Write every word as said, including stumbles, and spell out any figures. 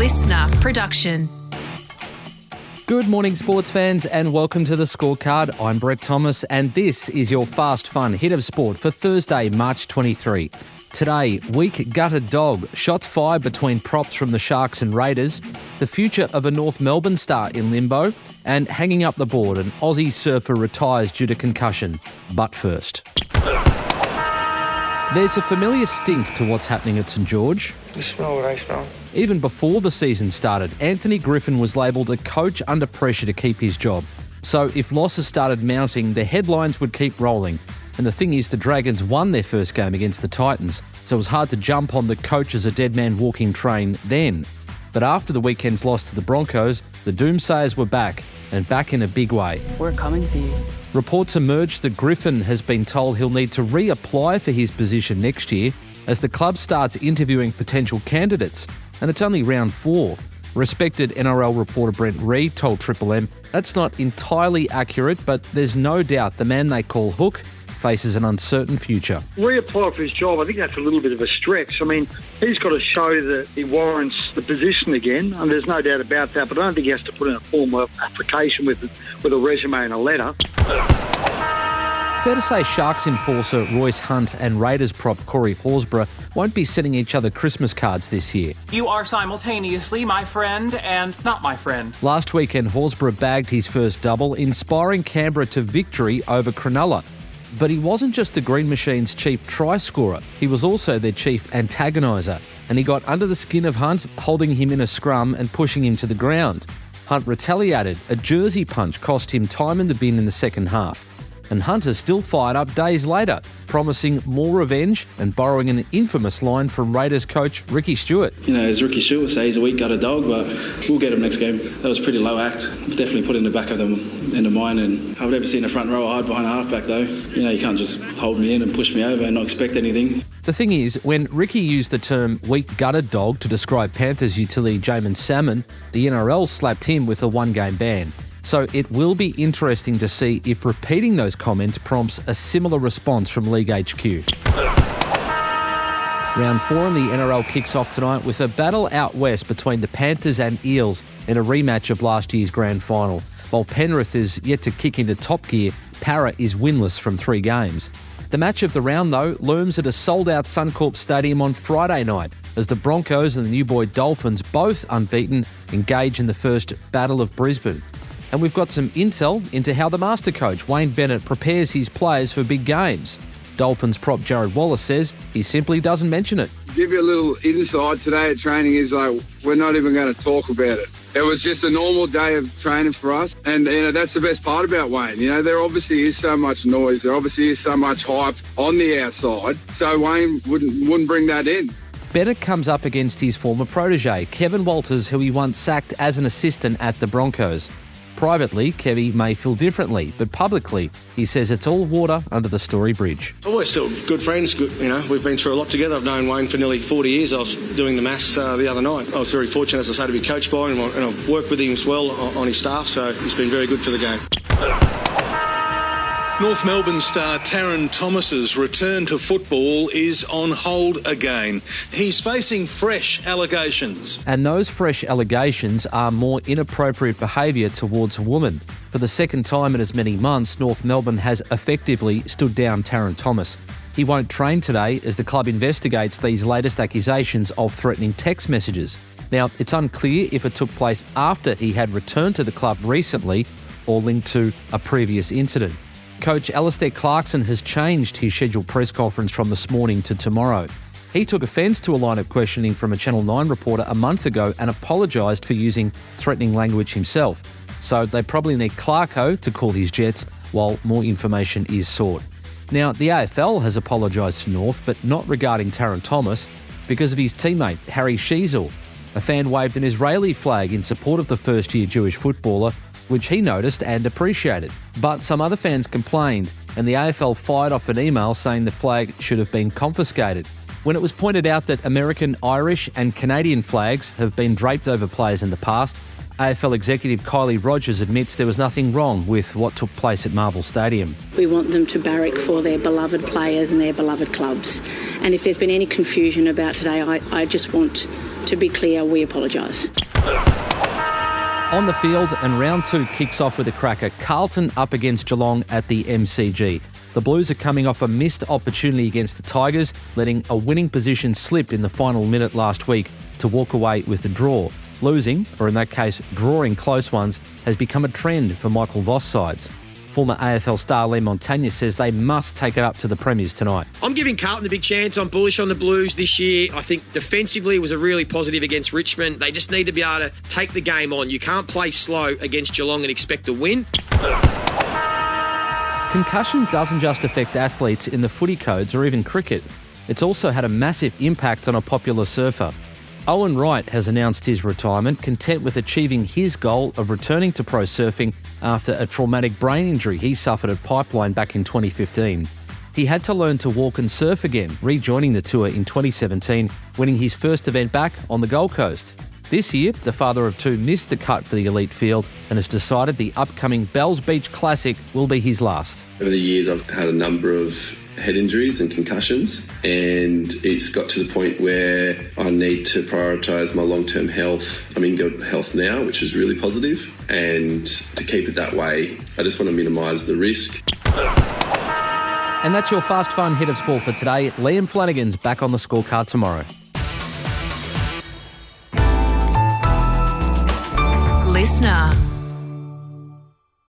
listener production. Good morning, sports fans, and welcome to The Scorecard. I'm Brett Thomas, and this is your fast, fun hit of sport for Thursday, March twenty-third. Today, weak gutted dog, shots fired between props from the Sharks and Raiders, the future of a North Melbourne star in limbo, and hanging up the board, an Aussie surfer retires due to concussion. But first, there's a familiar stink to what's happening at St George. You smell what I smell. Even before the season started, Anthony Griffin was labelled a coach under pressure to keep his job. So if losses started mounting, the headlines would keep rolling. And the thing is, the Dragons won their first game against the Titans, so it was hard to jump on the coach as a dead man walking train then. But after the weekend's loss to the Broncos, the doomsayers were back, and back in a big way. We're coming for you. Reports emerged that Griffin has been told he'll need to reapply for his position next year as the club starts interviewing potential candidates, and it's only round four. Respected N R L reporter Brent Reid told Triple M that's not entirely accurate, but there's no doubt the man they call Hook faces an uncertain future. Reapply for his job, I think that's a little bit of a stretch. I mean, he's got to show that he warrants the position again, and there's no doubt about that, but I don't think he has to put in a formal application with, with a resume and a letter. Fair to say Sharks enforcer Royce Hunt and Raiders prop Corey Horsburgh won't be sending each other Christmas cards this year. You are simultaneously my friend and not my friend. Last weekend, Horsburgh bagged his first double, inspiring Canberra to victory over Cronulla. But he wasn't just the Green Machine's chief try scorer, he was also their chief antagoniser, and he got under the skin of Hunt, holding him in a scrum and pushing him to the ground. Hunt retaliated. A jersey punch cost him time in the bin in the second half. And Hunter still fired up days later, promising more revenge and borrowing an infamous line from Raiders coach Ricky Stewart. You know, as Ricky Stewart would say, he's a weak gutted dog, but we'll get him next game. That was pretty low act. Definitely put in the back of them, in the mind. And I've never seen a front row hide behind a halfback, though. You know, you can't just hold me in and push me over and not expect anything. The thing is, when Ricky used the term weak gutted dog to describe Panthers utility Jamin Salmon, the N R L slapped him with a one-game ban. So it will be interesting to see if repeating those comments prompts a similar response from League H Q. Round four in the N R L kicks off tonight with a battle out west between the Panthers and Eels in a rematch of last year's grand final. While Penrith is yet to kick into top gear, Para is winless from three games. The match of the round, though, looms at a sold-out Suncorp Stadium on Friday night as the Broncos and the New Boy Dolphins, both unbeaten, engage in the first Battle of Brisbane. And we've got some intel into how the master coach, Wayne Bennett, prepares his players for big games. Dolphins prop Jared Wallace says he simply doesn't mention it. Give you a little insight today at training is like, we're not even going to talk about it. It was just a normal day of training for us. And, you know, that's the best part about Wayne. You know, there obviously is so much noise. There obviously is so much hype on the outside. So Wayne wouldn't, wouldn't bring that in. Bennett comes up against his former protege, Kevin Walters, who he once sacked as an assistant at the Broncos. Privately, Kevy may feel differently, but publicly, he says it's all water under the Story Bridge. Always still good friends. Good, you know, we've been through a lot together. I've known Wayne for nearly forty years. I was doing the maths uh, the other night. I was very fortunate, as I say, to be coached by him, and I've worked with him as well on, on his staff, so he's been very good for the game. North Melbourne star Tarryn Thomas's return to football is on hold again. He's facing fresh allegations. And those fresh allegations are more inappropriate behaviour towards a woman. For the second time in as many months, North Melbourne has effectively stood down Tarryn Thomas. He won't train today as the club investigates these latest accusations of threatening text messages. Now, it's unclear if it took place after he had returned to the club recently or linked to a previous incident. Coach Alistair Clarkson has changed his scheduled press conference from this morning to tomorrow. He took offence to a line of questioning from a Channel nine reporter a month ago and apologised for using threatening language himself. So they probably need Clarko to call his jets while more information is sought. Now, the A F L has apologised to North, but not regarding Tarryn Thomas, because of his teammate, Harry Sheezel. A fan waved an Israeli flag in support of the first-year Jewish footballer, which he noticed and appreciated. But some other fans complained, and the A F L fired off an email saying the flag should have been confiscated. When it was pointed out that American, Irish and Canadian flags have been draped over players in the past, A F L executive Kylie Rogers admits there was nothing wrong with what took place at Marvel Stadium. We want them to barrack for their beloved players and their beloved clubs. And if there's been any confusion about today, I, I just want to be clear, we apologise. On the field, and round two kicks off with a cracker. Carlton up against Geelong at the M C G. The Blues are coming off a missed opportunity against the Tigers, letting a winning position slip in the final minute last week to walk away with the draw. Losing, or in that case drawing close ones, has become a trend for Michael Voss sides. Former A F L star Lee Montagna says they must take it up to the Premiers tonight. I'm giving Carlton a big chance. I'm bullish on the Blues this year. I think defensively was a really positive against Richmond. They just need to be able to take the game on. You can't play slow against Geelong and expect to win. Concussion doesn't just affect athletes in the footy codes or even cricket. It's also had a massive impact on a popular surfer. Owen Wright has announced his retirement, content with achieving his goal of returning to pro surfing after a traumatic brain injury he suffered at Pipeline back in twenty fifteen. He had to learn to walk and surf again, rejoining the tour in twenty seventeen, winning his first event back on the Gold Coast. This year, the father of two missed the cut for the elite field and has decided the upcoming Bells Beach Classic will be his last. Over the years, I've had a number of head injuries and concussions, and it's got to the point where I need to prioritise my long-term health. I'm in good health now, which is really positive, and to keep it that way, I just want to minimise the risk. And that's your fast fun hit of sport for today. Liam Flanagan's back on the scorecard tomorrow. Listener.